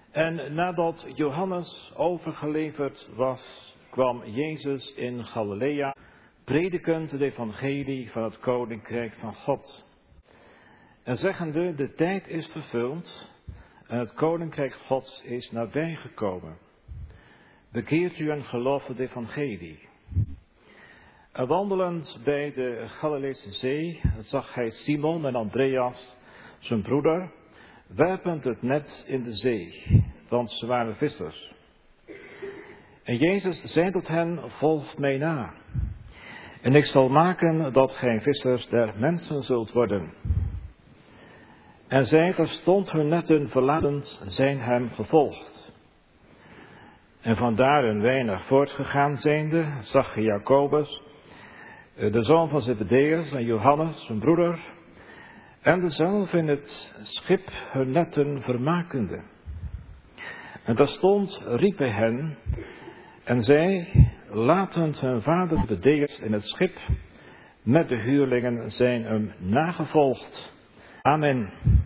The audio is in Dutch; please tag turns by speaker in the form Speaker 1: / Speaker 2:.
Speaker 1: En nadat Johannes overgeleverd was, kwam Jezus in Galilea, predikend het evangelie van het koninkrijk van God. En zeggende, de tijd is vervuld en het koninkrijk Gods is nabijgekomen. Bekeert u en gelooft het evangelie. En wandelend bij de Galileese zee zag hij Simon en Andreas, zijn broeder, werpend het net in de zee, want ze waren vissers. En Jezus zei tot hen, volgt mij na. En ik zal maken dat gij vissers der mensen zult worden. En zij, terstond hun netten verlatend, zijn hem gevolgd. En vandaar een weinig voortgegaan zijnde, zag hij Jacobus, de zoon van Zebedeus, en Johannes, zijn broeder, en dezelfde in het schip hun netten vermakende. En terstond riep hij hen, en zij, latend hun vader Zebedeus in het schip, met de huurlingen zijn hem nagevolgd. Amen.